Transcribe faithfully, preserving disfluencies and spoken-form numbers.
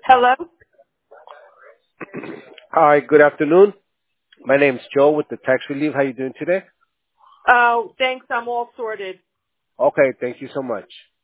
Hello? Hi, good afternoon. My name's Joe with the Tax Relief. How you doing today? Oh, thanks. I'm all sorted. Okay, thank you so much.